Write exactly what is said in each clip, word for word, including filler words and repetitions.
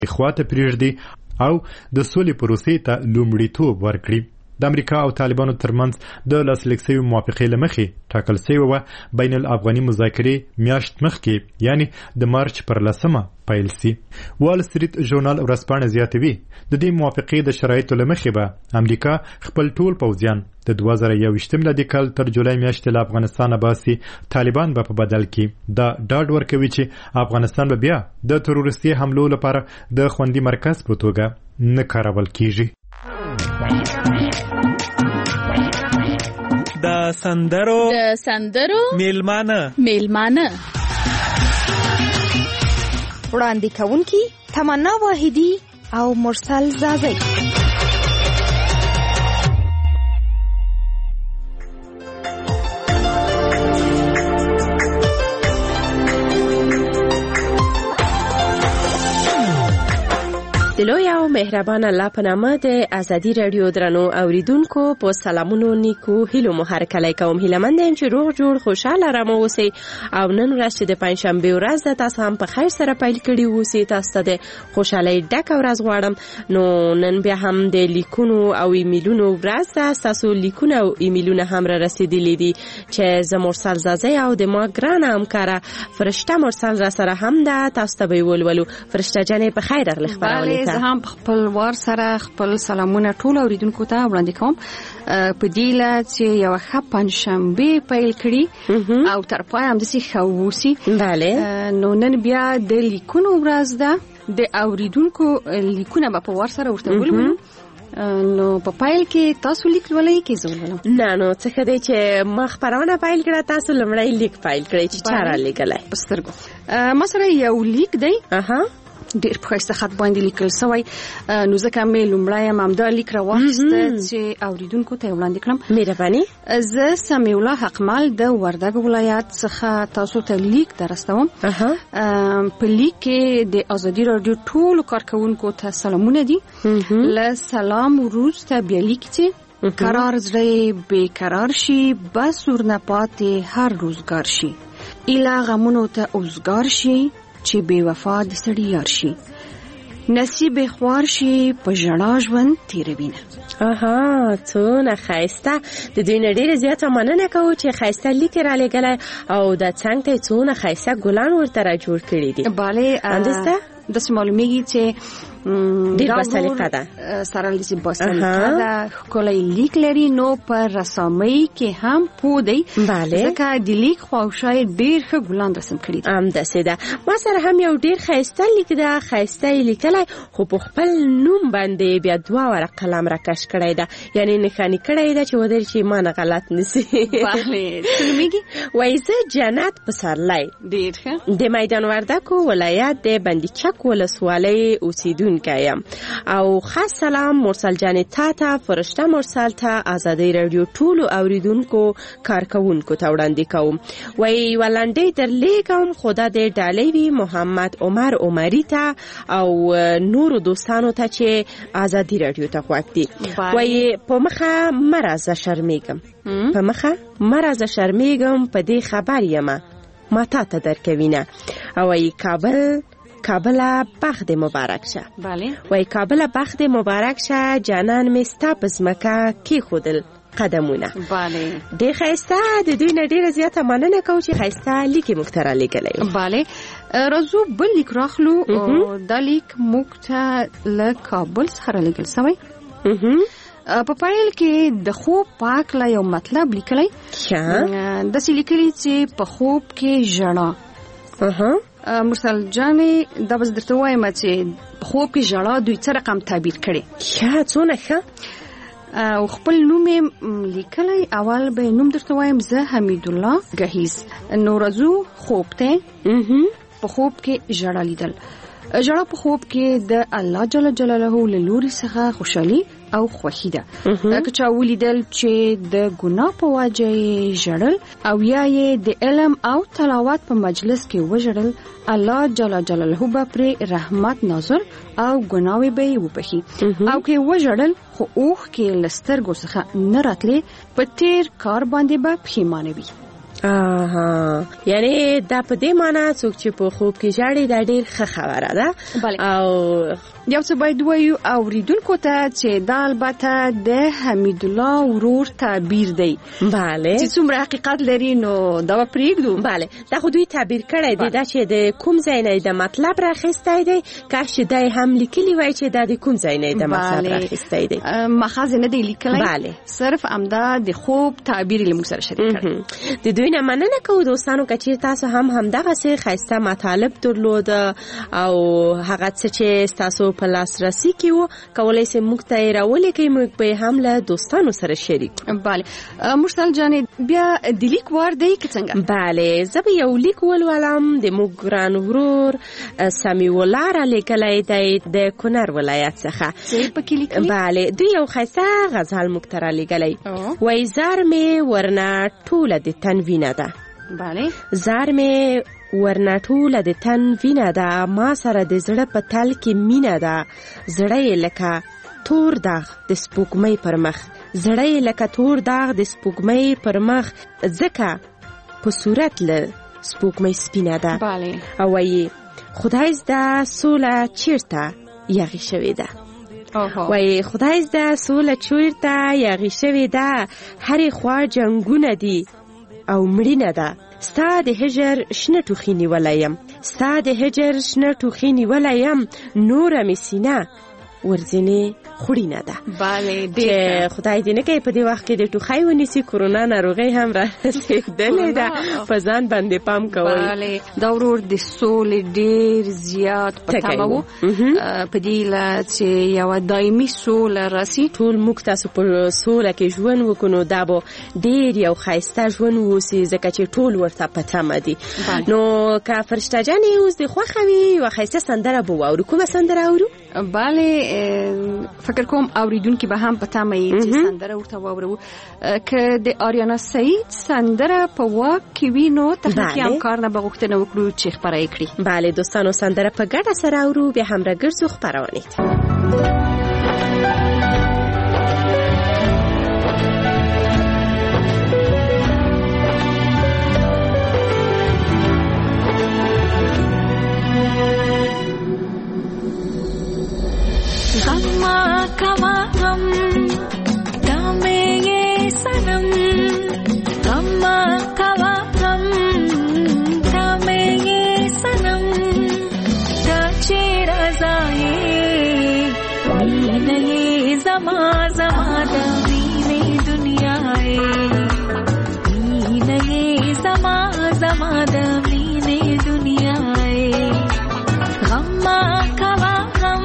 خواته پرېږدي او د سولې پروسې ته لومړیتوب ورکړي. د امریکا او طالبانو ترمنځ د لاسلیک شوې موافقې له مخې ټاکل شوې وه بین الافغاني مذاکرې میاشت مخکې یعنی د مارچ پر لسمه پیل سي. وال سټریټ ژورنال ورځپاڼه زیاتوي د دې موافقې د شرایطو له مخې به امریکا خپل ټول پوځیان د دوه زره یوویشتم میلادي کال تر جولای میاشتې له افغانستانه باسي. طالبان به په بدل کې دا ډاډ ورکوي چې افغانستان به بیا د تروریستي حملو لپاره د خوندي مرکز په توګه نه کارول کیږي. د سندرو د سندرو میلمانه میلمانه وړاندې کوونکي تمنا واحدی او مرسل زازی. لوی او مهربان الله په نامه د ازادي رادیو درنو اوریدونکو په سلامونو نیکو هیلو مو هر کله کوم هیلمند یم چې روغ جوړ خوشاله رمو اوسئ او نن ورځ چې د پنځشنبه ورځ ده تاسو هم په خیر سره پیل کړی اوسئ. تاسو ته د خوشحالۍ ډک ورځ غواړم. نو نن بیا هم د لیکونو او ایمیلونو ورځ ده. تاسو لیکونه او ایمیلونه هم را رسیدلي دي چې زه مرسل زازی او د ما ګرانه همکاره فرشته مرسل را سره هم ده. تاسو ته به ولولو. فرشته جانې په خیر راغلی خبرونه. زه هم خپل وار سره خپل سلامونه ټول اوریدونکو ته وړاندې کوم په دې لاره چې یو ښه پنځشنبه پیل کړي او تر پای هم داسې ښه ووسي. بله نو نن بیا د لیکونو ورځ ده. د اوریدونکو لیکونه به په وار سره ورته ولولو. نو په پایل کې تاسو لیک ولای کې زولم نه نو څه کده چې ما خبرونه پایل کړه تاسو لمړی لیک پایل کړئ چې چاره لیکلای پسترګو مثلا یو لیک دی اها ډېر په ښایسته خط باندې لیکل شوی. نو ځکه مې لومړی هم همدا لیک راواخیسته چې اوریدونکو ته یې وړاندې کړم. مهرباني. زه سمیع الله حقمل د وردګ ولایت څخه تاسو ته لیک درستوم. په لیک کې د ازادي رادیو ټولو کارکوونکو ته سلامونه دي. له سلام وروسته بیا لیک چې قرار زړه بیقرار شي بس ورنه پاتې هر روزګار شي ایله غمونو ته اوزګار شي چې بے وفا د سړي یار شي نصیب خوار شي په ژړا ژوند تیروینه. اها څونه ښایسته. د دوی نه ډېره زیاته مننه کوو چې ښایسته لیک را لېږلی او د څنګ ته یې څونه ښایسته ګلان ورته را جوړ کړي دي. بله اندسته داسې معلومیږي چې ډېر باسلیقه ده. سره داسې باسلیقه ده ښکلی لیک لري. نو په رسامۍ کې هم پوه دی. بله ځکه د لیک خواوشا یې ډېر ښه ګلان رسم کړي دي. همداسې ده. ما سره هم یو ډېر ښایسته لیک ده. ښایسته یې لیکلی خو په خپل نوم باندې بیا دوه ورق قلم راکش کړی ده یعنی نښاني کړی ده چې ودرې چې ما نه غلط نسي. بله څه نومېږي؟ وایي زه جنت پسرلی ډېر ښه د میدان وردګو ولایت د بندیچک ولسوالۍ اوسیدونکی یم. او خاص سلام مرسل جانې تا ته فرشته مرسل ته ازادي رادیو ټولو اوریدونکو کارکوونکو ته وړاندې کوم. وایي یوه لنډۍ درلیږم خدا دې ډالۍ وي محمد عمر عمري ته او نورو دوستانو ته چې ازادي رادیو ته غوږ دي. وایي په مخه مه راځه شرمېږم په مخه مه راځه شرمېږم په دې خبر یمه ما تا ته درکوینه. او وایي کابل کابل بخت مبارک شه. بله وای کابل بخت مبارک شه جانان می ستا په ځمکه کېښودل قدمونه. بله ډېر ښایسته. د دوی نه ډېره زیاته مننه کوو چې ښایسته لیک یې موږ ته رالیږلی. بله راځو بل لیک راخلو. دا لیک موږ ته له کابل څخه رالیږل شوی. په پایل کې د خوب په هکله یو مطلب لیکلی. داسې لیکلي چې په خوب کې ژړا. مرسل جانې دا به زه درته وایم چې په خوب کې ژړا دوی څه رقم تعبیر کړي. ښه څونه ښه. او خپل نوم یې لیکلی. اول به نوم درته وایم زه حمیدالله ګهیز. نو راځو خوب ته. په خوب کې ژړا لیدل. ژړا په خوب کې د الله جل جلاله له لوري څخه خوشحالي او خوښي ده. که چا ولیدل چې د ګناه په وجه یې ژړل او یا یې د علم او تلاوت په مجلس کې وژړل الله جل جلاله به پرې رحمت نازل او ګناوې به یې وبخي. او که وژړل خو اوښکې له سترګو څخه نه راتلې په تېر کار باندې به پښیمانه وي. آها یعنی دا په دې معنی څوک چې په خوب کې ژاړي دا ډیر ښه خبره ده. او یو څه باید وایو اوریدونکو ته چې دا البته د حمید الله ورور تعبیر دی. bale چې څومره حقیقت لري نو دا پرېږدو. bale دا خو دوی تعبیر کړی دی دا چې د کوم ځای نه د مطلب راخستی دی کاش چې دای هم لیکلی وای چې دا د کوم ځای نه د مطلب راخستی دی. مخازن نه دی لیکلی bale صرف امدا د خوب تعبیر له موږ سره شریک کړ. د دوی نه مننه کوو دوستانو کچې تاسو هم همدغه څه خاصه مطالب درلود او هغه څه چې تاسو په لاسرسي کې وو کولای شئ موږ ته راولې کې موږ به هم له دوستانو سره شریک. bale مرسل جان بیا د لیک وار دی که څنګه؟ bale زه به یو لیک ولولم د موږ ګران ورور سامي الله را لیکلی دی د کونړ ولایت څخه. څه پکې لیکلی؟ bale دوی یو خاصه غزل موږ ته را لیکلی وای زار مې ورنه ټوله د تن وینه ده. bale زار مې ورنه ټوله د تن وینه ده ما سره د زړه په تل کې مینه ده زړه یې لکه تور داغ د سپوږمۍ پر مخ زړه یې لکه تور داغ د سپوږمۍ پر مخ ځکه په صورت له سپوږمۍ سپینه ده. bale او وایي خدای زده سوله چیرته یغی شوې ده. وای خدای زده سوله چیرته یغی شوې ده هرې خوا جنګونه دي او مړینه ده ستا د هجر شنه ټوخي نیولی یم ستا د هجر شنه ټوخي نیولی یم نوره مې سینه ورځینې خوړینه ده. bale چې خدای دې نه کوي په دې وخت کې د ټوخی ونیسي کورونا ناروغي هم را رسېدلې ده په ځان باندې پام کوئ. bale دا ورور د سولې ډېر زیات په تمه و په دې له چې یوه دایمي سوله راسي ټول موږ تاسو په سوله کې ژوند وکړو دا به ډېر یو ښایسته ژوند واوسي ځکه چې ټول ورته په تمه دي. نو که فرشته جانې اوس دې خوښه وي یوه ښایسته سندره به واورو. کومه سندره اورو؟ bale فکر کوم اوریدونکي به هم په تمه یي چې سندره ورته واورو. که د آریانا سعید سندره په واک کې وي نو تخنیکي همکار نه به غوښتنه وکړو چې خپره یې کړي. bale دوستانو سندره په ګډه سره اورو بیا هم راګرځو خپرونې ته. Gamma kama gam dame ye sanam Gamma kama gam dame ye sanam Tache razaye Veena ye zama zama da veene duniya ye Veena ye zama zama da veene duniya ye Gamma kama gam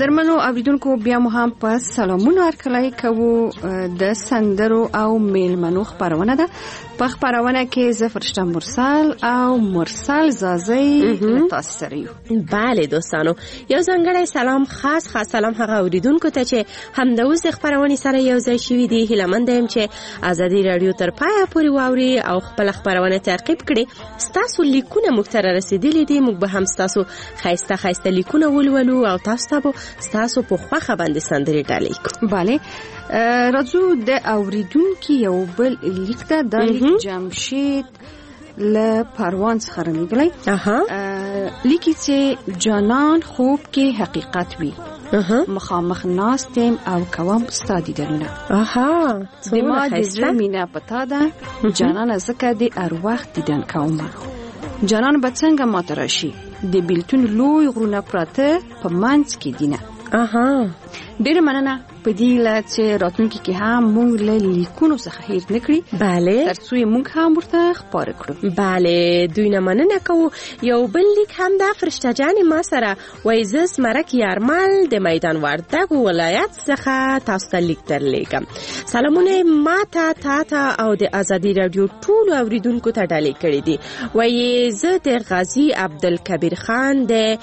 قدرمنو اوریدونکو بیا مو هم په سلامونو ورکړی کوو د سندرو او میلمنو خبرونه ده. په خبرونه کې زه فرشته مرسل او مرسل زازی تاسو سره یو. بله دوستانو، یو ځانګړی سلام، خاص خاص سلام هغه اوریدونکو ته چې هم د اوس خبرونه سره یو ځای شوي دي. هیله یم چې ازادي رادیو تر پایه پورې واوري او خپل خبرونه تعقیب کړي. ستاسو لیکونه موږ ته رسیدلي دي، موږ به هم ستاسو خایسته خایسته لیکونه ولولو او تاسو ته به ستاسو په خوښه باندې سندرې ډالۍ کوو. بله، راځو د اوریدونکو یو بل لیک ته. د لیک جمشید له پروان څخه راغلی. لیکي چې جانان خوب کې حقیقت وي، مخامخ ناستم او کوم ستا دیدنونه. اها د ما د زړه مینه پتا ده جانان، زکه د ارواح دیدن کوم. جانان به څنګه ماته راشي، د بیلتون لوی غرونه پراته په منځ کې دینه. اها ډېر مننه په دې لا چې راتلونکي کې هم موږ له لیکونو څخه هیر نکړي. بله، ترڅو موږ هم ورته خبر کړو. بله، دوی نه مننه کوو. یو بل لیک هم دا فرشته جان ما سره وایي زه سمرک یارمل د میدان وردګ ولایت څخه تاسو ته لیک درلیږم. سلامونه ما ته تا ته او د ازادي رادیو ټولو اوریدونکو ته ډالۍ کړي دي. وایي زه د غازی عبدالکبیر خان د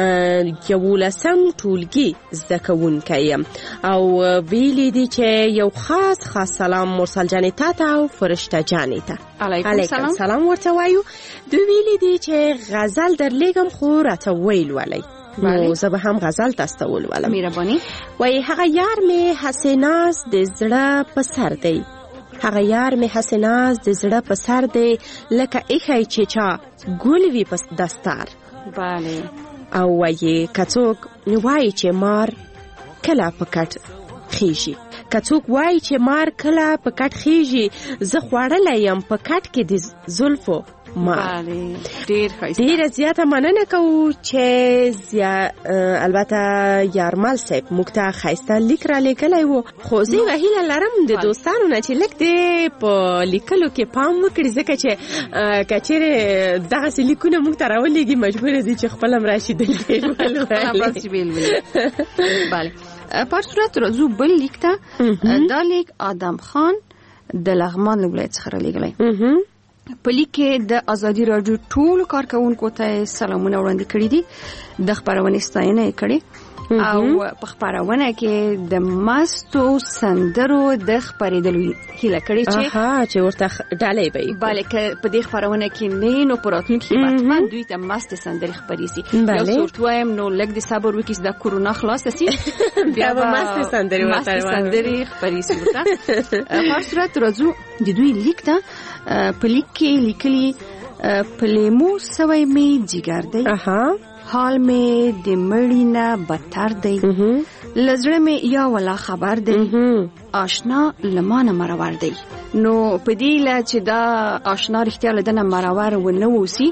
یولسم ټولګي زده کوونکی یم او ویلی دی چې یو خاص خاص سلام مرسل جانې تا ته او فرشته جانې ته. علیکم سلام. سلام ورته وایو. دوی ویلی دی چې غزل درلیږم خو راته ویل ولی. نو زه به هم غزل تاسو ته ولولم. مهرباني. وایي هغه یار مې هسې ناز د زړه په سر دی، هغه یار مې هسې ناز د زړه په سر دی، لکه ایښی چې چا ګل وي په دستار. بله. او وایي که څوک وایي چې مار کله په کټ خیږي، که څوک وایي چې مار کله په کټ خیږي، زه خوړلی یم په کټ کې د زلفو مار. بله، ډېر ښایسته. ډېره زیاته مننه کوو چې زیا... البته یارمل صاحب موږ ته ښایسته لیک را لیکلی و. خو زه یوه هیله لرم د دوستانو نه چې لږ دې په لیکلو کې پام وکړي، ځکه چې که چېرې دغسې لیکونه موږ ته راولېږي مجبوره دي چې خپل هم راشي دلته ولولي. بله، په هر صورت راځو بل لیک ته. دا لیک آدم خان د لغمان له ولایت څخه رالیږلی. په لیک کې د ازادي راډیو ټولو کارکوونکو ته سلامونه وړاندې کړي دي، د خپرونې ستاینه یې کړې او په خپرونه کې د مستو سندرو د خپرېدلو هیله کړې چې چې ورته ډالۍ به یې. بله، که په دې خپرونه کې نه نو په راتلونکي کې حتما دوی ته مستې سندرې خپرې سي. یو څه ورته وایم نو لږ د صبر وکړي چې دا کورونا خلاصه سي، بیا به مستې سندرې ورته سندرې خپرې سي ورته. په هر صورت راځو د دوی لیک ته. په لیک کې لیکلي په لیمو سوی مې جګر دی، حال مې د مړی نه بدتر دی، له زړه مې یا ولا خبر دی، آشنا له ما نه مرور دی. نو په دې له چې دا آشنا رښتیا له ده نه مرور ونه اوسي،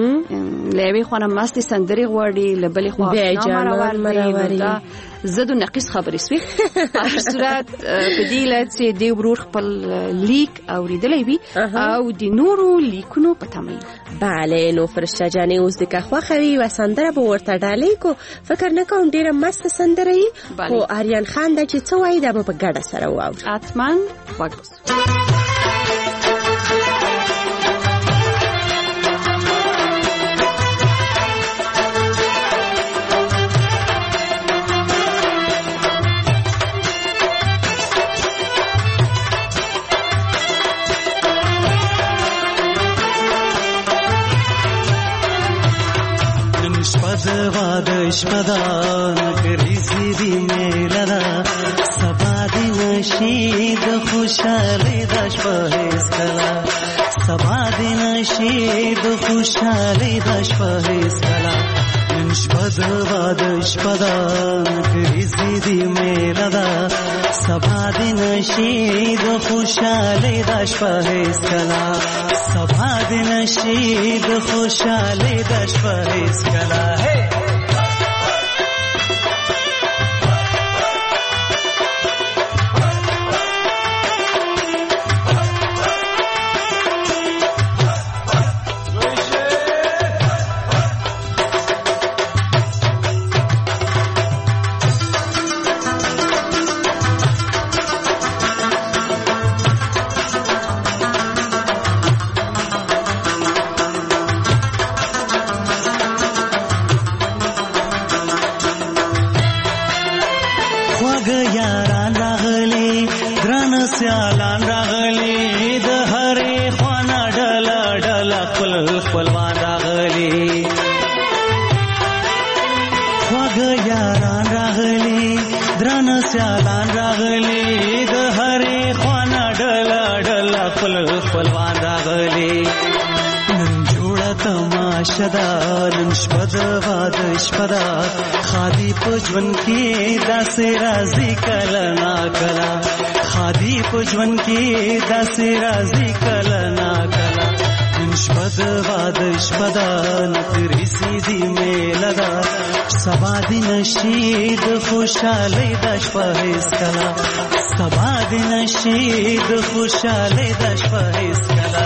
له یوې خوا نه مستې سندرې غواړي، له بلې خوا آشنا مرور دی. دا زد و نقیص خبرې سوې. په هر صورت په دې له چې دې ورور خپل لیک اورېدلی وي او د نورو لیکونو په تمه وي. بله، نو فرشته جانې اوس د که خوښه وي یوه سندره به ورته ډالۍ کو. فکر نه کوم ډېره مسته سندره یي، خو آریان خان ده چې څه وایي دا به په ګډه سره واورو. حتما غوږ باسو. واده شپدان کریزی دی میلنا سبا دی نشید خوشحالی داش پاهیز کلا، سبا دی نشید خوشحالی داش پاهیز کلا. نشپد واده شپدان کریزی دی میلنا سبا دی نشید خوشحالی داش پاهیز کلا، سبا دی نشید خوشحالی داش پاهیز کلا. سیالان راغلي د هرې خوانا ډله ډله خپل خپلوان راغلي نن جوړه تماشه ده نن شپه د واده شپه ده خادي په ژوند کې داسې راځي کله ناکله خادي په ژوند کې داسې راځي کله ناکله نن شپه د واده شپه ده نکرې سیدي میله ده سبا دی نشي د خوشحالۍ د شپه هیڅکله سبا دی نشي د خوشحالۍ د شپه هیڅکله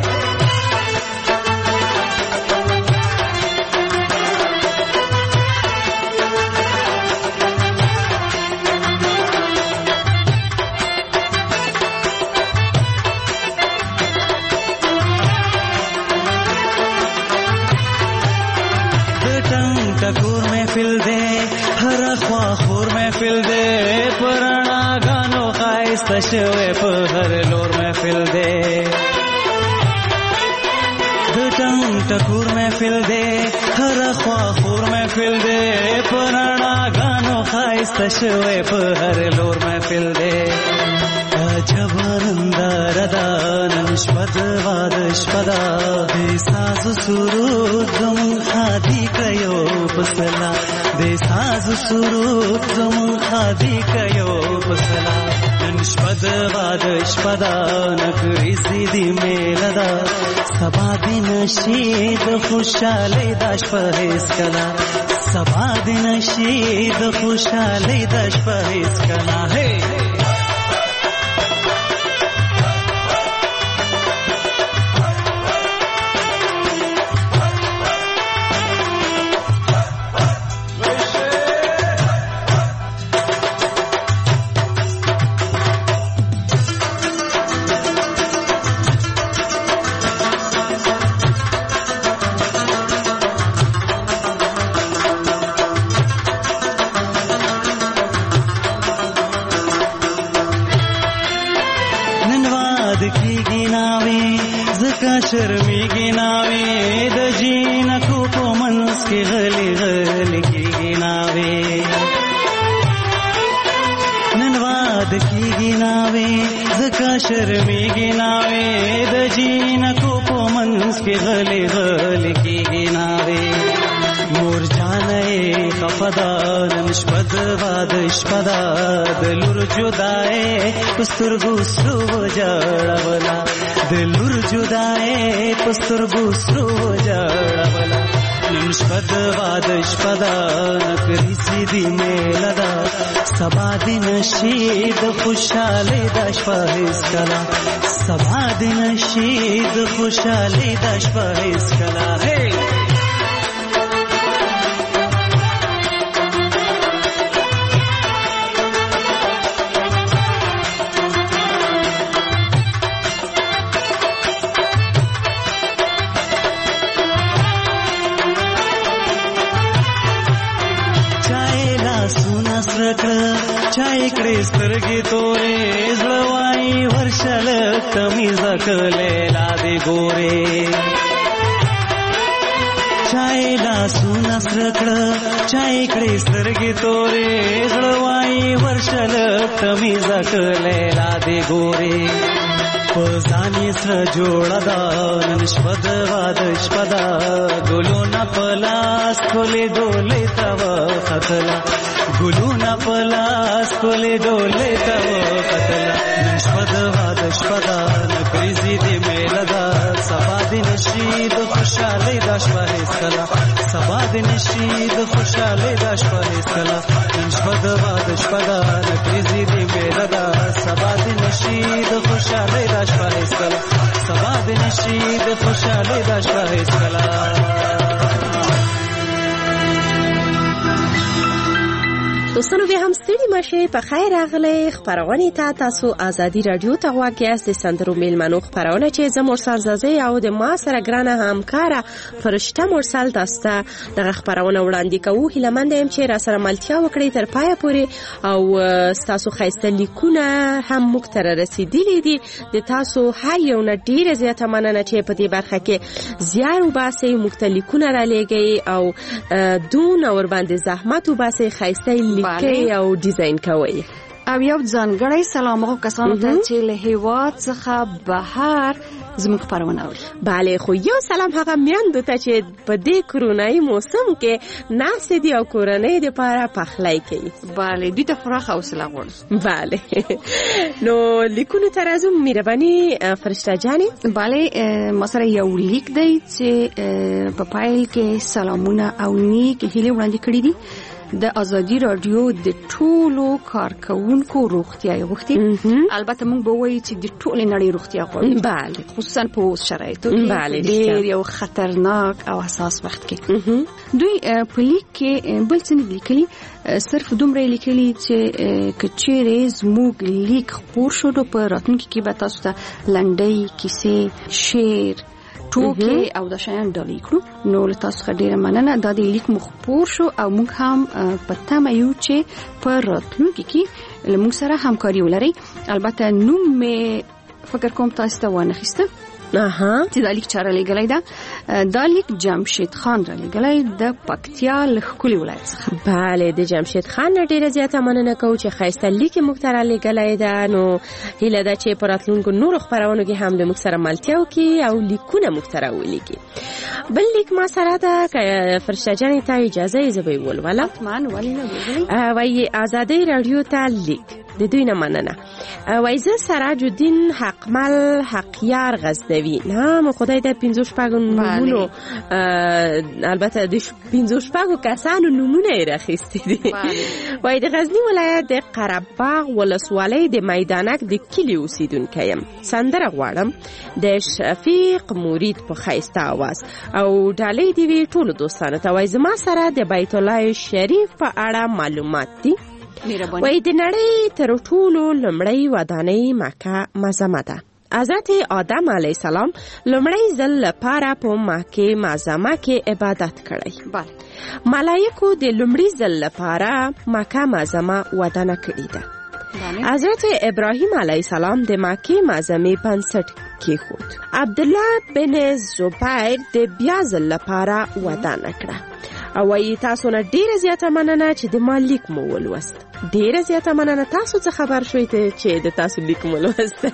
टकूर महफिल दे हर ख्वा खूर महफिल दे पुराना गानो खाइस्ता शवे पर हर लोर महफिल दे टंग टकूर महफिल दे हर ख्वा खूर महफिल दे पुराना गानो खाइस्ता शवे पर हर लोर महफिल दे जबरंदारदा नष्पद वादष्पदा देसाज सुरूद गम खादी कयो बसला देसाज सुरूद गम खादी कयो बसला नष्पद वादष्पदा नकरी सीधी मेलदा सबा दिन शीद खुशाली दाश पहेस कला सबा दिन शीद खुशाली दाश पहेस कला है शर्मी नावे द जीन को को मनस के गली गली की गिनावे ननवाद की गिनावे जका शर्मी गिनावे द जीन को को मनस के गली गली की गिनावे मोर जाने खफदा नष्पद वादष्पदा दिलुर जुदाए पुस्तुर गुस्रु जड़वला दिलुर जुदाए पुस्तुर गुस्रु जड़वला नष्पद वादष्पदा नकरी सीधी मेलदा सबा दिन शीद खुशाली दाश पहेस कला सबा दिन शीद खुशाली दाश पहेस कला है चाय कडे स्तरगी तोरे जळवाई वर्षाल कमी जकलेला दे गोरे चायला सुना सरकड चाय कडे स्तरगी तोरे जळवाई वर्षाल कमी जकलेला दे गोरे पजानी स्र जोड़दा नष्पद वादष्पदा गुलो न पलास कोले डोले तव खतला गुलू न पलास कोले डोले तव कतला नष्पद वादष्पदा नकरी सीधी मेलदा सबा दिन शीद खुशाली दाश पहेस कला सबा दिन शीद खुशाली दाश पहेस कला नष्पद वादष्पदा नकरी सीधी मेलदा सबा दिन शीद खुशाली दाश पहेस कला सबा दिन शीद खुशाली दाश पहेस कला دوستانو بیا هم ستړي مشه په خیر راغلی خبرونه ته تاسو ازادي رادیو ته واګیاست د سندرو میلمنو خبرونه چې زه مرسل زازي او د ما سره ګرانه همکاره فرشته مرسل تاسو ته دغه خبرونه وړاندې کوو هیله مند یم چې را سره ملتیا وکړئ تر پایه پورې او تاسو ښایسته لیکونه هم موږ ته رسیدلي دي د تاسو هر یو نه ډیره زیاته مننه چې په دې برخه کې زیار وباسئ موږ ته لیکونه رالیږئ او دونه ورباندې زحمت وباسئ ښایسته لیکئ او ډیزاین ډیزاین کوئ. او یو ځانګړی سلام هغو کسانو ته چې له هیواد څخه بهر زموږ خپرونه اوري. بله، خو یو سلام هغه میندو ته چې په دې کرونایي موسم کې ناستې دي او کورنۍ دپاره پخلی کوي. بله، دوی ته پراخه حوصله غواړو. بله. نو لیکونو ته راځو. مهرباني فرشته جانې. بله، ما سره یو لیک دی چې په پیل کې سلامونه او نیک هیلې وړاندې کړي دي. د ازادي رادیو د ټولو کارکونکو روغتیايي غوښتي. البته موږ به وایو چې د ټولې نړۍ روغتیا غواړو. بله، خصوصا په اوس شرایطو کې ډېر یو خطرناک او حساس وخت کې. دوی په لیک کې بل څه نه لیکلي، صرف دومره لیکلي چې که چیرې زموږ لیک خپور شو نو په راتلونکي کې به تاسو ته لنډۍ، کیسې، شعر، ټوکې او د شیان ډالۍ کړو. نو له تاسو څخه ډېره مننه. دا د لیک مو خپور شو او موږ هم په تمه یو چې په راتلونکي کې له موږ سره همکاري ولرئ. البته نوم مې فکر کوم تاسو ته وانخیسته اها چې دا لیک چاره لګلای دا دا لیک جمشید خان را لګلای د پکتیا له ښکلي ولایت څخه. بله، د جمشید خان نه ډیره زیاته مننه کوو چې ښایسته لیک موږ ته را لګلای ده. نو هیله ده چې په راتلونکو نورو خپرونو کې هم له موږ سره ملتیا وکړي او لیکونه موږ ته راولیکي. بل لیک ما سره ده، که فرشته جانې ته اجازه یې زه به یې ولولم. حتما، ولې نه ولولئ. وایي ازادۍ راډیو ته لیک د دوی نه مننه. وایي زه سراج الدین حقمل حقیار غزنوي. نه خدای د پنځو شپږو نومونو، البته د پنځو شپږو کسانو نومونه یې راخیستي دي. وایي د غزني ولایت د قرهباغ ولسوالۍ د میدانک د کلي اوسیدونکی یم. سندره غواړم د شفیق مرید په ښایسته اواز او ډالۍ دې وي ټولو دوستانو ته. وایي زما سره د بیت الله شریف په اړه معلومات دي. وایي د نړۍ تر ټولو لومړۍ ودانۍ مکه معظمه ده. حضرت آدم علیه السلام لومړی ځل لپاره په مکه معظمه کې عبادت کړی. بله، ملائکو د لومړي ځل لپاره مکه معظمه ودانه کړې ده. حضرت ابراهیم علیه السلام د مکه معظمې بنسټ کېښود. عبدالله بن زبیر د بیا ځل لپاره ودانه کړه. او وایي تاسو نه ډیره زیاته مننه چې د ما لیک مو ولوست. ډیره زیاته مننه. تاسو څه خبر شوئ چې د تاسو لیک مو ولوست؟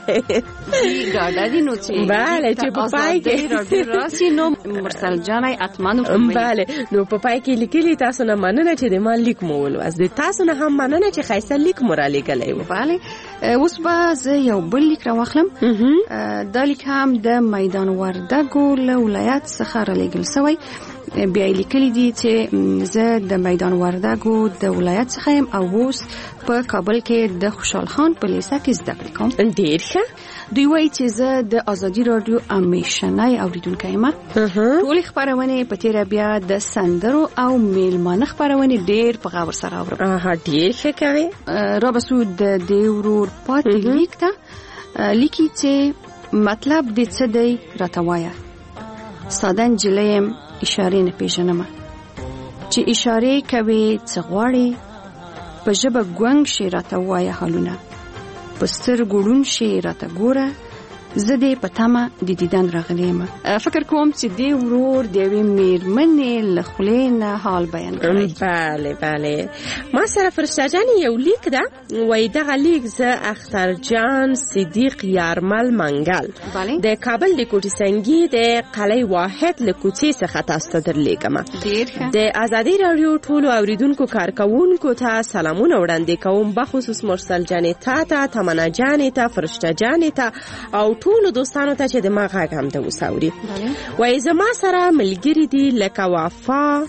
ډاډه دي نو چې بله چې په پای کې راډیو راسي نو مرسل جانې اتمانو. بله، نو په پای کې لیکلي تاسو نه مننه چې د ما لیک مو ولوست. د تاسو نه هم مننه چې ښایسته لیک مو را لیږلی و. بله، اوس به زه یو بل لیک راواخلم. دا لیک هم د میدان وردګو له ولایت څخه را لیږل سوی. بیا لیکلي دي چې زه د میدان وردګو د ولایت څخه یم او اوس په کابل کې د خوشحال خان په لیسه کې زده کړې کوم. ډېر ښه. دوی وایي چې زه د ازادي راډیو همیشنی اورېدونکی یم. ټولې خپرونې په تېره بیا د سندرو او میلمانه خپرونې ډېر په غور سره اورم. ډېر ښه کوې. رابسو د دې ورور پاتې لیک ته لیکي چې مطلب دې څه دی راته وایه. ساده نجلۍ یم، اشارې نه پیژنم. چې اشارې کوي څه غواړي، په ژبه ګونګ شي راته وایه حالونه، په سترګو ړوند شي راته ګوره، زه دې په تمه د دیدن راغلی یم. فکر کوم چې دې ورور د یوې میرمنې له خولې نه حال بیان کړی. بله بله، ما سره فرشته جانې یو لیک ده. وایي دغه لیک زه اخترجان صدیق یارمل منګل د کابل د کوټې سنګي د قلعه واحد له کوڅې څخه تاسو ته درلیږم. ډېر ښه. د ازادي راډیو ټولو اوریدونکو کارکوونکو ته سلامونه وړاندې کوم، بخصوص مرسل جانې ته ته تمنا جانې ته فرشته جانې ته او ټولو دوستانو ته چې د ما غږ هم د وساوري. وایي زما سره ملګري دي لکه وفا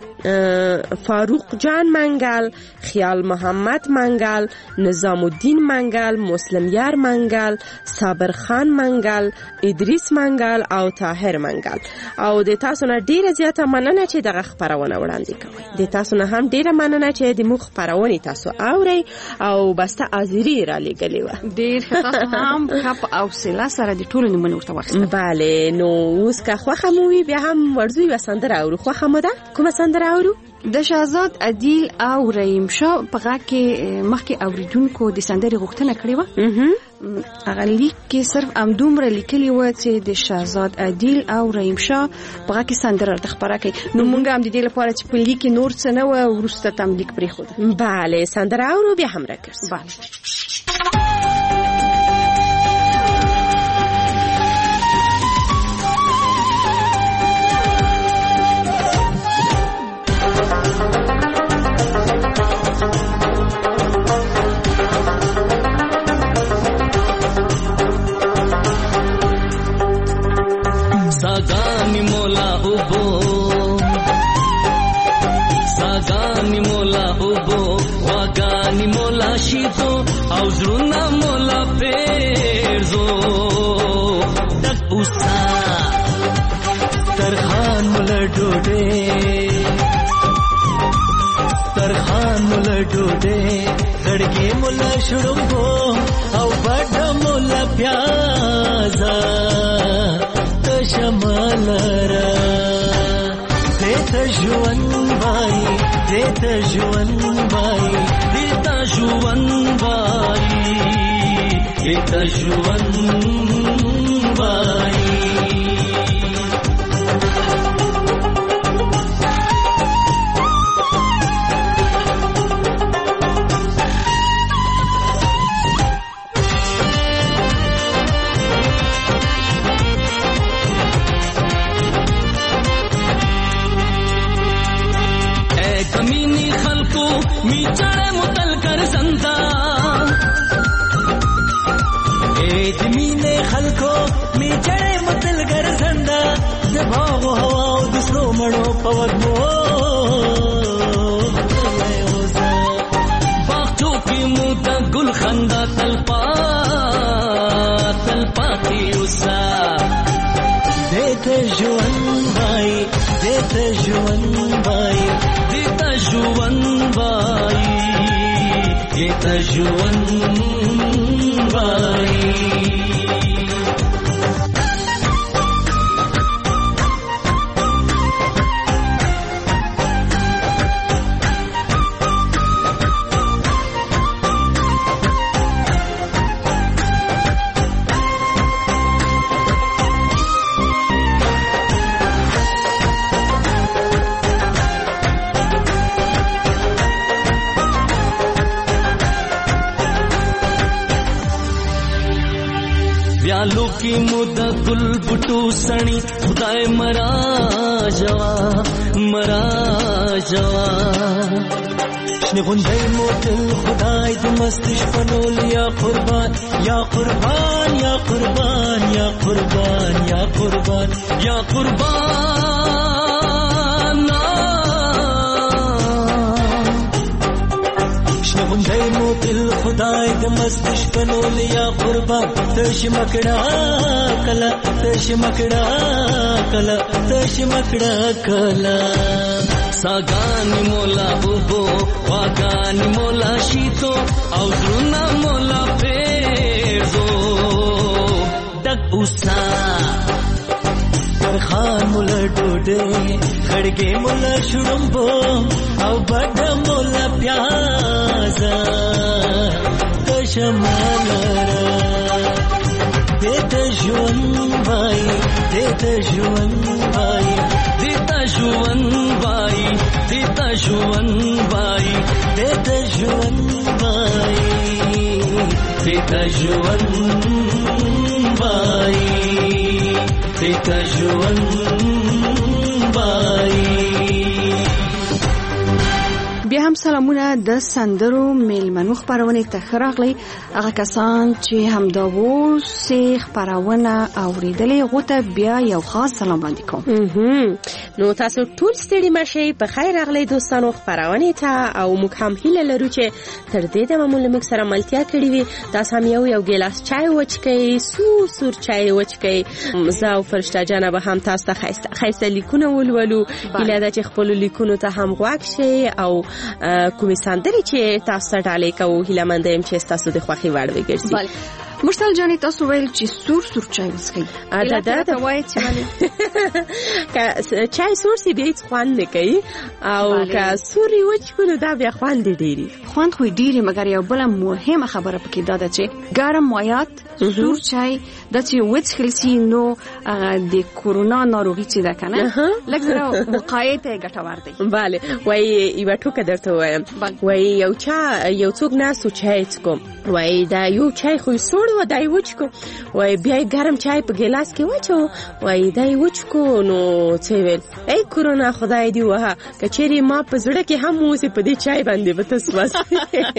فاروق جان منگل، خیال محمد منگل، نظام الدین منگل، مسلم یار منگل، صابر خان منگل، ادریس منگل او طاهر منگل. او د تاسو نه ډیره زیاته مننه چې دغه خبرونه وړاندې کوي. د تاسو نه هم ډیره مننه چې د موږ خبرونه تاسو اورئ او بسته ازری را لګلې و. ډیر تاسو هم کپ او سلا سره د ټولو نمونه ورته واخیسته. bale نو اوس که خوخه مو وي بیا هم ورځي و سندره او خوخه مو ده کومه سندره اورو د شهزاد عادل او رحیم شاه په غا کې مخکې اوریدونکو د سندرې غوښتنه کړې و. هغه لیک کې صرف امدومره لیکلي و چې د شهزاد عادل او رحیم شاه په غا کې سندره د خبره کوي. نو مونږ هم د دې لپاره چې په لیک کې نور څه نه و وروسته تم لیک پرېښود. بله سندره اورو بیا هم راګرځو. بله सागानी मोला उबो सागानी मोला उबो वागानी मोला शीतो औजरुना मोला पेरजो तक उसा तरखान मोला डोडे तरखान मोला डोडे गड़गे मोला शुड़ुंगो औ बड़ा मोला प्याजा शमलरा देता जुवन बाई देता जुवन बाई देता जुवन बाई देता जुवन बाई मी चढ़े मुतल कर संता ए जमीने खलको मी चढ़े मुतल कर संता जभाओ हवा दूसरो मणो पवद मो बागों की मुता गुल खंदा तलपा तलपा की उसा देते जुवन भाई देते जुवन भाई देता जुवन भाई देता जुवन भाई व्यालो की मुदा गुल बुटू सणी खुदाए मरा जवा मरा जवा शने गुंजाई मोतल खुदाए तो मस्तिश पनोल या कुर्बान या कुर्बान या कुर्बान या कुर्बान या कुर्बान या कुर्बान शने गुंजाई मोतल खुदाए तो मस्तिश पनोल या कुर्बान तश मकड़ा कला तश मकड़ा कला तश मकड़ा कला सागानी मोला उबो वागानी मोला शीतो औजरुना मोला पेजो डक उसा तरखान मोला डोडे खड़गे मोला शुड़ुंबो औ बड़ा मोला प्याजा तशमलरा देता जुवन भाई देता जुवन भाई देता जुवन भाई देता जुवन भाई देता जुवन भाई देता जुवन भाई देता जुवन भाई. بیا هم سلامونه د سندرو میلمنو خبرونه ته خراغلی هغه کسان چې هم دا وسه خبرونه اوریدلې غوته بیا یو خاص سلام وړاندې کوم. نو تاسو ټول ستړي مشئ په خیر راغلی دوستانو خبرونه ته او موږ هم هیله لرو چې تر دې د معمول موږ سره ملتیا کړی وي تاسو هم یو یو ګلاس چای وچکئ سور سور چای وچکئ زاو فرشته جانه به هم تاسو ته خیسته خیسته لیکونه ولولو هیله ده چې خپل لیکونو ته هم غوږ شئ او کومې سندرې چې تاسو ډالې کوو هیله مند یم چې تاسو د خوښي وړ وګرځي. مرسل جانې تاسو ویل چې سور سور چای وڅښئ. دا دا ته وایي چې که چای سور سي بیا هیڅ خوند نه کوي او که سور یې وچکو نو دا بیا خوند ډېري خوند خو ډېري، مګر یو بله مهمه خبره پکې دا ده چې ګرم مایات سور چای دا چې وڅښل سي نو د کورونا ناروغي چې ده که نه لږ زره وقایې ته یې ګټور دی. بله وایي یوه ټوکه درته ووایم، وایي یو چا یو څوک ناست و چای څکو، وایي دا یو چای خو یې سوړ و دا یې وچکو، وایي بیا یې ګرم چای په ګیلاس کې واچو، وایي دا یې وچکو نو څه یې ویل ای کورونا خدای دې وهه که چیرې ما په زړه کې هم اوسې په دې چای باندې به ته سوځې.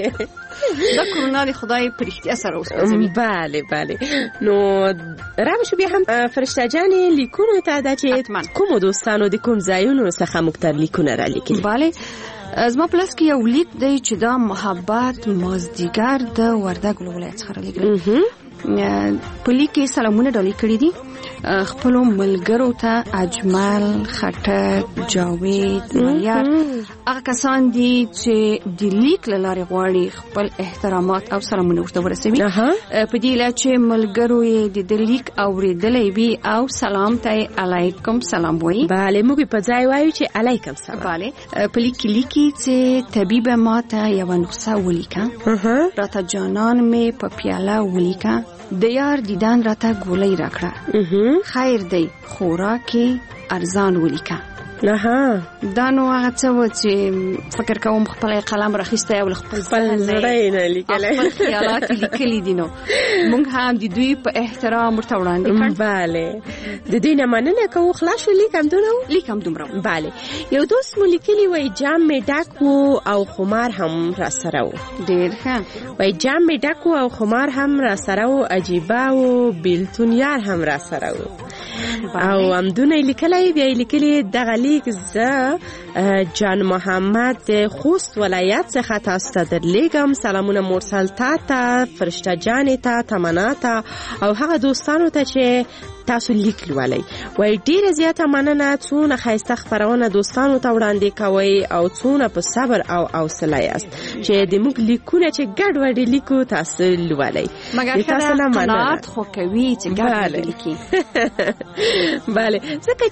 دا کورونا دې خدای په رښتیا سره وسوځوي. بله بله نو راوړو شو بیا هم فرشته جانې لیکونو ته ده چې کومو دوستانو د کوم ځایونو څخه موږ ته لیکونه را لیکلي. بله زما پلس کې یو لیک دی چې دا محبت مازدیګر د وردګ ولایت څخه را لیکلی. په لیک کې سلامونه ډالۍ کړي دي خپلو ملګرو ته اجمل، خټک، جاوید، معیار، هغه کسان دي چې د لیک له لارې غواړي خپل احترامات او سلامونه ورته ورسوي. په دې هیله چې ملګرو یې د لیک اورېدلی وي او سلام ته علیکم سلام وایي. بله موږ په ځای وایو چې علیکم سلام. بله په لیک کې لیکي چې طبیبه ما ته یوه نسخه ولیکه، راته جانان مې په پیاله ولیکه، د یار دیدن راته ګولۍ راکړه، خیر دی خوراکې ارزان ولیکه. نه دا نو هغه څه و چې فکر کوم خپل قلم راخیستی او خپل زړه نه لیکلی خپل خیالات لیکلي دي. نو موږ هم د دوی په احترام ورته وړاندې کړ. بله د دوی نه مننه کوو. خلاص شو لیک همدومره و لیک همدومره و. بله یو دوست مو لیکلي وایي جام مې ډک و او خمار هم را سره و. ډېر ښه. وایي جام مې ډک و او خمار هم را سره و، عجیبه و بیلتون یار هم را سره و. او همدونه یې لیکلی. بیا یې لیکلي دغه لیک زه جان محمد د خوست ولایت څخه تاسو ته درلیږم. سلامونه مرسل تا ته، فرشته جانې ته، تمنا ته او هغه دوستانو ته چې تاسو لیک لولئ. وایي ډېره زیاته مننه، څونه ښایسته خپرونه دوستانو ته وړاندې کوئ او څونه په صبر او حوصله یاست چې د موږ لیکونه چې ګډوډ لیکو تاسو لولئ. مګر ښه قناعت خو کوي چې ګډوډ لیکي. بله ځکه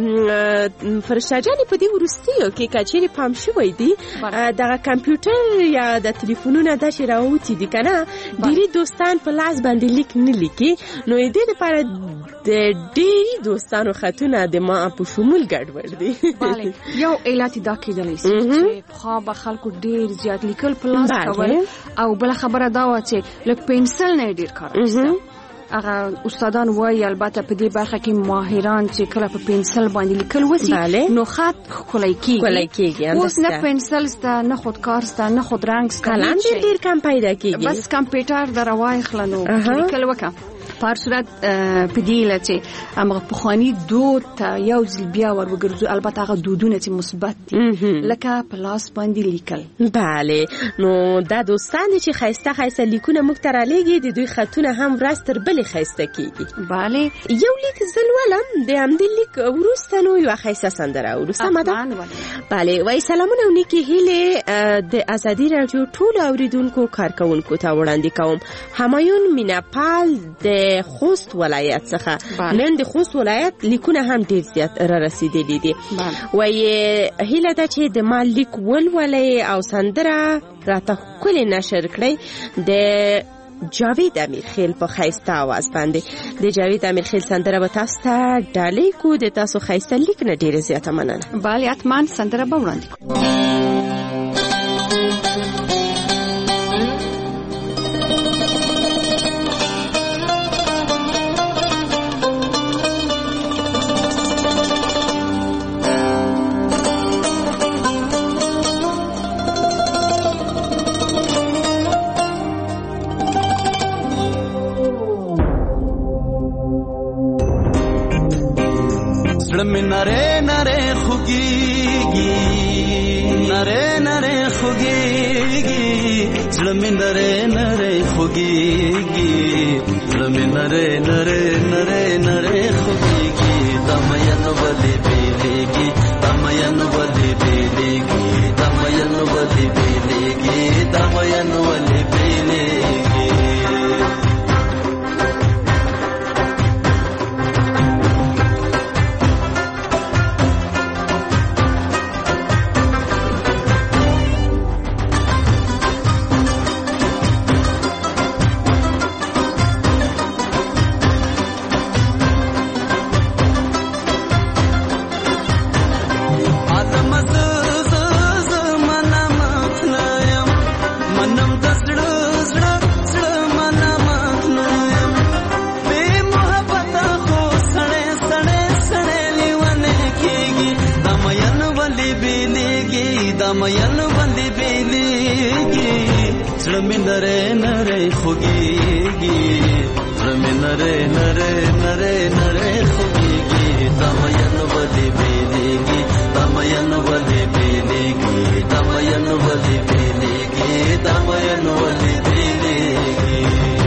چې فرشته جانې په دې وروستیو کې که چیرې پام شوی دی دغه کمپیوټر یا د تلیفونونه دا چې راوتي دي که نه ډېرې دوستان په لاس باندې لیک نه لیکي. نو د دې لپاره د ډېری دوستانو خطونه د ما په شمول ګډوډ دي. بله یو علت دا کېدلی شي چې پخوا به خلکو ډېر زیات لیکل په لاس کول او بله خبره دا وه چې لږ پنسل نه یې ډېر کار اخیسته. هغه استادان وایي البته په دې برخه کې ماهران چې کله په پنسل باندې لیکل وسي نو خط ښکلی کېږي. اوس نه پنسل سته، نه خودکار سته، نه خود رنګ سته، قلم ډېر کم پیدا کېږي. بس کمپیوټر در واخله نو لیکل وکړه. په هر صورت په دې هیله چې همغه پخواني دود ته یو ځل بیا ور وګرځو. البته هغه دودونه چې مثبت دي لکه په لاس باندې لیکل. بله نو دا دوستان دي چې ښایسته ښایسته لیکونه موږ ته رالیږي، د دوی خطونه هم ورځ تر بلې ښایسته کېږي. بله یو لیک زه لولم، د همدې لیک وروسته نو یوه ښایسته سندره وروسته ماده. بله وایي سلامونه او نیکې هیلې د ازادي راډیو ټولو اورېدونکو کارکوونکو ته وړاندې کوم. همایون میناپال د خوست ولایت څخه. نن د خوست ولایت لیکونه هم ډیر زیات را رسیدلي دي. وایي هیله ده چې د ما لیک ولولئ او سندره راته ښکلې نشر کړئ. د جاوید امیرخیل په ښایسته آواز باندې. د جاوید امیرخیل سندره به تاسو ته ډالۍ کو. د تاسو ښایسته لیک نه ډیره زیاته مننه. بله حتما سندره به وړاندې کوو. نره نره خوگیگی نره نره خوگیگی زلمی نره نره خوگیگی زلمی نره نره نره نره خوگیگی دمین ولی بیلیگی دمین ولی بیلیگی دمین ولی بیلیگی دمین ولی بیلیگی باندې بیلېږي دا مین باندې بیلېږي زړه مې نری نری خوږېږي زړه مې نری نری نری نری خوږېږي دا مین باندې بیلېږي دا مین باندې بیلېږي دا مین باندې بیلېږي دا مین باندې بیلېږي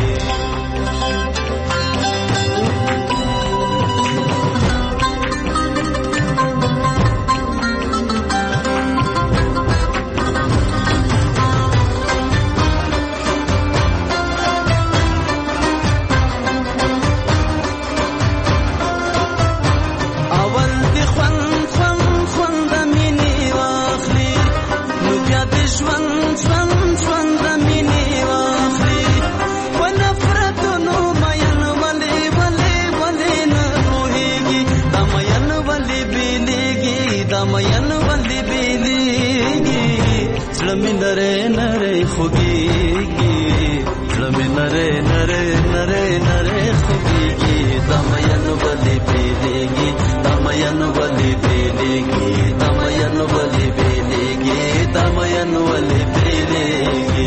नरे नरे खुगीगी ज़मे नरे नरे नरे नरे खुगीगी दमयन बलि बेलेगी दमयन बलि बेलेगी दमयन बलि बेलेगी दमयन बलि बेलेगी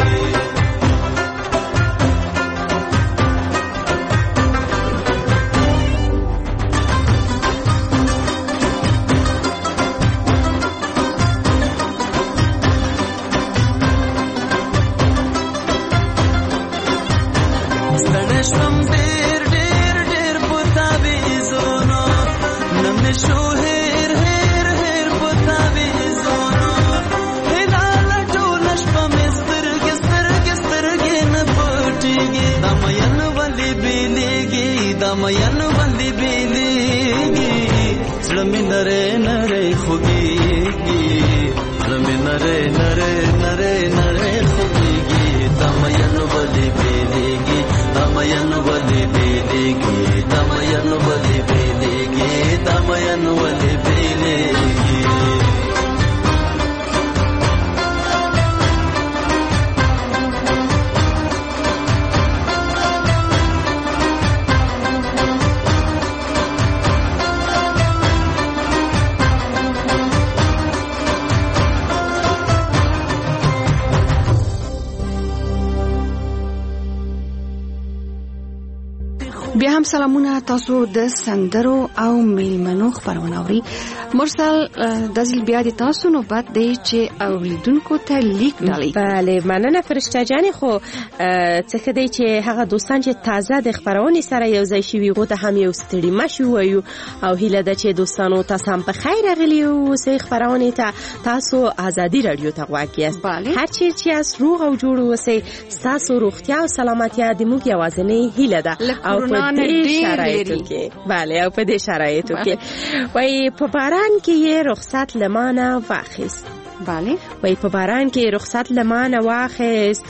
दमयन बंदी बेलेगी ज़मे नरे नरे खुगीगी ज़मे नरे नरे नरे नरे खुगीगी दमयन बलि बेलेगी दमयन बलि बेलेगी दमयन बलि बेलेगी दमयन बलि बेलेगी بیا هم سلامونه تاسو د سندرو او میلمنو خبرونه اوري مرسل دازل بیا د تاسو نو بعد دی چې اوریدونکو ته لیک ډالي بله مننه فرشته جان خو څه دی چې هغه دوستان چې تازه د خبرونه سره یو ځای شي وغه ته هم یو ستړي مشو وایو او هیله ده چې دوستانو تاسو هم په خیر غلی او سه خبرونه ته تاسو ازادي رادیو ته واقعیت هر چی چې از روغ او جوړ وسه تاسو روغتیا او سلامتیا د موږ یوازنی هیله ده او په دې شرایطو کې بله او په دې شرایطو کې وای په باران کې یې رخصت لمانه واخیست بله وای په باران کې رخصت لمانه واخیست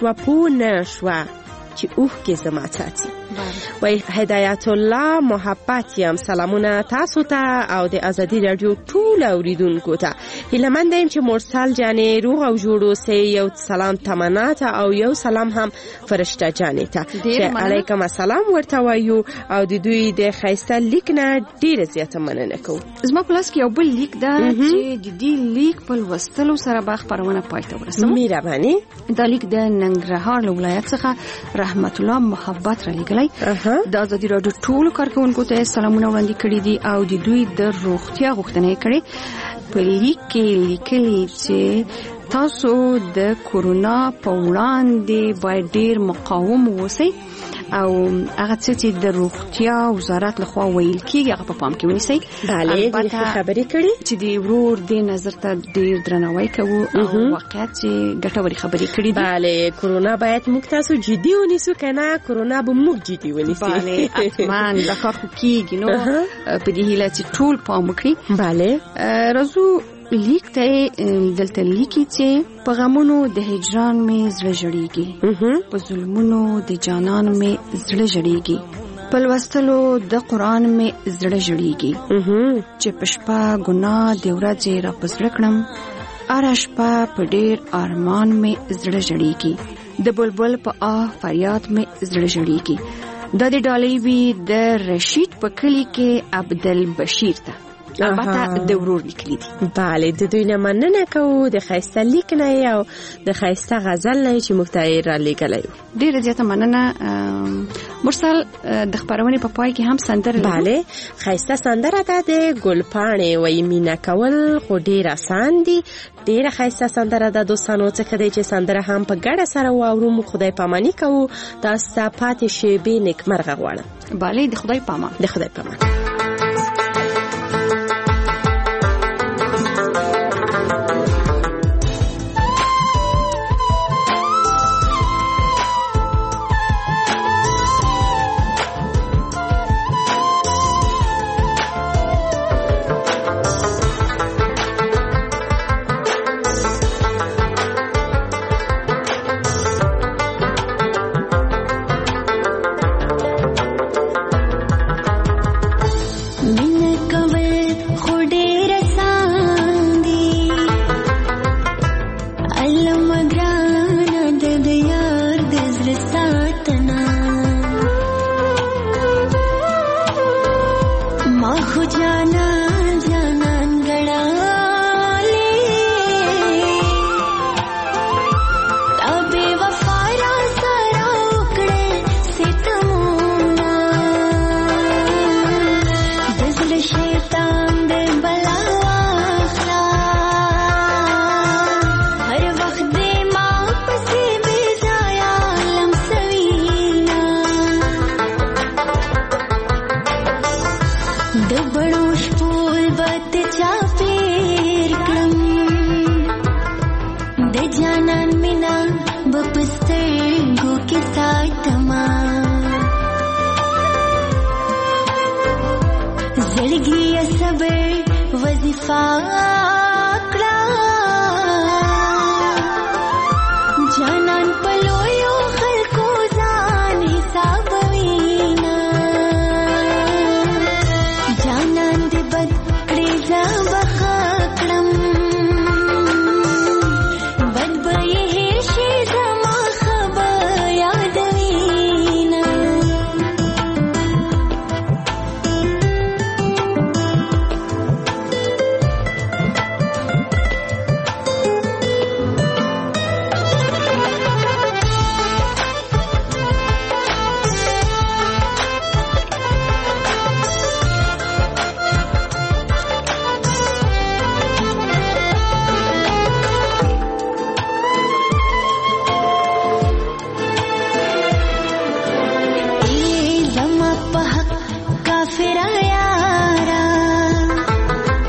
خشوپون شوا چې اوه کې زما چاچی وای هدایت الله محبت یم سلامونه تاسو ته او د ازادي رادیو ټول اوریدونکو ته هیلمن دیم چې مرسل جانې روغ او جوړو سه یو سلام تمنات او یو سلام هم فرشته جانې ته چې علیکم السلام ورته وایو او د دوی د خیسته لیک نه ډیره زیاته مننه کوم زما پلاس کې یو بل لیک ده چې د دې لیک په لوستلو سره به خبرونه پاتې ورسوم مهرباني دا لیک د ننګرهار ولایت څخه رحمت الله محبت را لګلای د ازادي رادیو ټول کارکونکو ته سلامونه وړاندې کړي دي او د دوی د روغتیا غوښتنه کړي په لیک کې لیکلي چې تاسو د کورونا په وړاندې باید ډیر مقاوم اوسئ او هغه څه چې د روغتیا وزارت لخوا ویل کیږي هغه په پام کې ونیسئ بله دې خبرې کړي چې د ورور د نظر ته ډیر درناوی کوو او واقعیت چې ګټوري خبرې کړي دي بله کورونا باید موږ تاسو جدي ونیسو کنه کورونا به موږ جدي ونیسو بله حتما دا کار کیږي نو په دې هیله چې ټول پام وکړي بله راځو لیک ته دلته لیکي چې په غمونو د هجران مې زړه جوړیږي په ظلمونو د جانان مې زړه جوړیږي په لوستلو د قران مې زړه جوړیږي چې په شپه ګناه د ورځې را پسړ کړم اره شپه په ډېر ارمان مې زړه جوړیږي د بلبل په آه فریاد مې زړه جوړیږي د دې ډالۍ وی د رشید په کلی کې عبدالبشیر ته البته د ورور لیکلي دي. بله د دوی نه مننه کوو د ښایسته لیک نه او د ښایسته غزل نه چې موږ ته یې رالیږلی یو. ډېره زیاته مننه مرسل. د خپرونې په پای کې هم سندره لرو. بله ښایسته سندره ده د ګلپاڼې وایي مینه کول خو ډېر اسان دي. ډېره ښایسته سندره ده دوستانو، څخه دی چې سندره هم په ګډه سره واورو. موږ خدای پاماني کوو. تاسو ته پاتې شېبې نیکمرغه غواړم. بله د خدای پامان. د خدای پامان.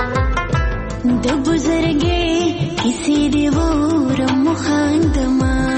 د بزرګي کسی دی ور مخاندما